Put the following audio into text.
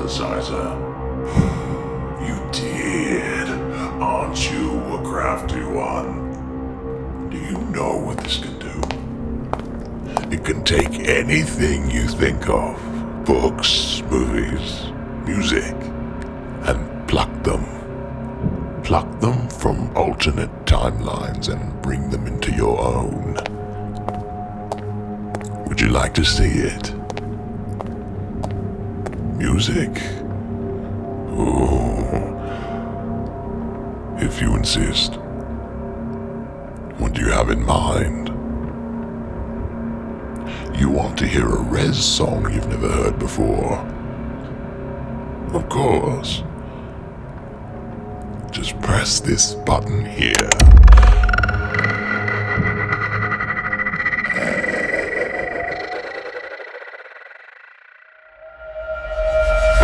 synthesizer. You did. Aren't you a crafty one? Do you know what this can do? It can take anything you think of, books, movies, music, and pluck them. Pluck them from alternate timelines and bring them into your own. Would you like to see it? Music? Oh, if you insist. What do you have in mind? You want to hear a Rez song you've never heard before? Of course. Just press this button here.